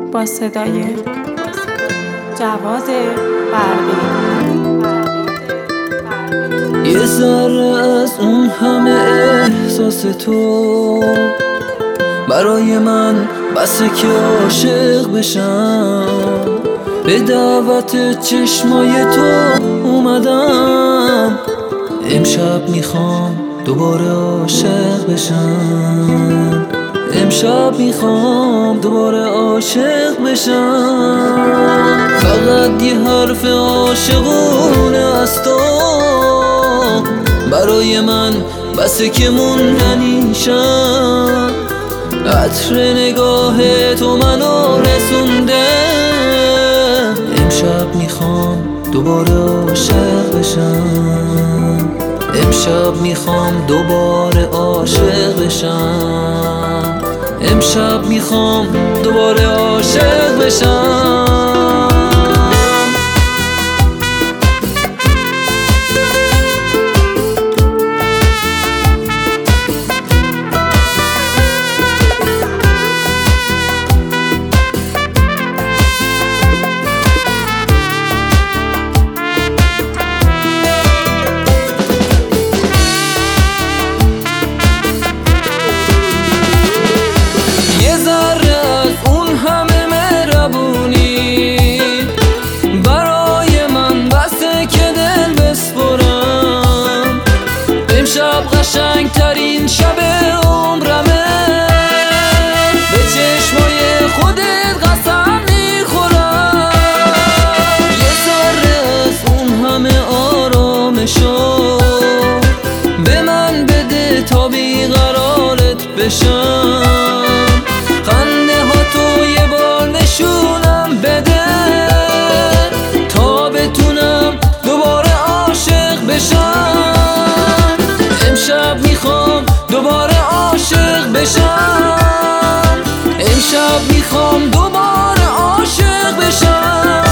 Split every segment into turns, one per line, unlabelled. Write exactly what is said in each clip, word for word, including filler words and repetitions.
با صدای جواد برقی.
یه ذره از اون همه احساس تو برای من بسه که عاشق بشم. به دعوت چشمای تو اومدم، امشب میخوام دوباره عاشق بشم. امشب میخوام دوباره عاشق بشم. فقط یه حرف عاشقونه از تو برای من بسه که موندنی شم. عطر نگاه تو منو رسونده، امشب میخوام دوباره عاشق بشم. امشب میخوام دوباره عاشق بشم. امشب میخوام دوباره عاشق بشم. قشنگ ترین شب عمرمه، به چشمای خودت قسم میخورم. یه ذره از اون همه آرامشو به من بده تا بیقرارت بشم. خنده ها تو یه بار نشونم بده تا بتونم دوباره عاشق بشم. امشب میخوام دوباره عاشق بشم. امشب میخوام دوباره عاشق بشم.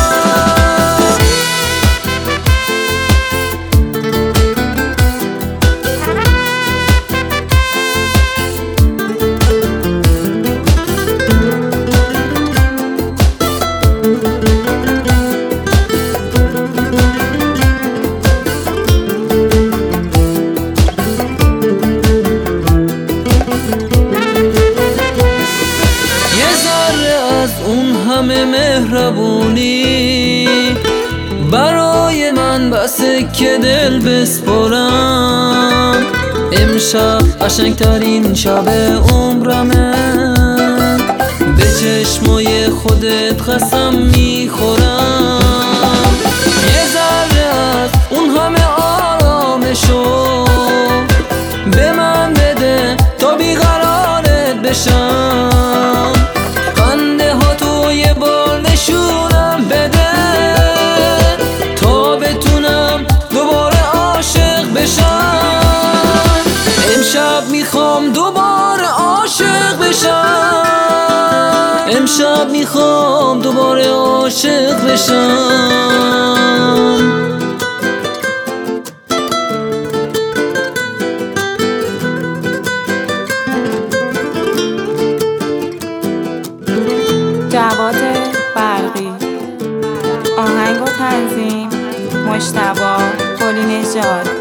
همه مهربونی برای من بسه که دل بسپرم. امشب قشنگ ترین شب عمرمه، به چشمای خودت قسم میخورم. یه ذره از اون همه آرامشو به من بده تا بیقرارت بشم. خنده ها تو یه بار نشونم بده تا بتونم دوباره عاشق بشم. امشب میخوام دوباره عاشق بشم. امشب میخوام دوباره عاشق بشم.
جواد برقی. آهنگ و تنظیم مجتبی قلی نژاد.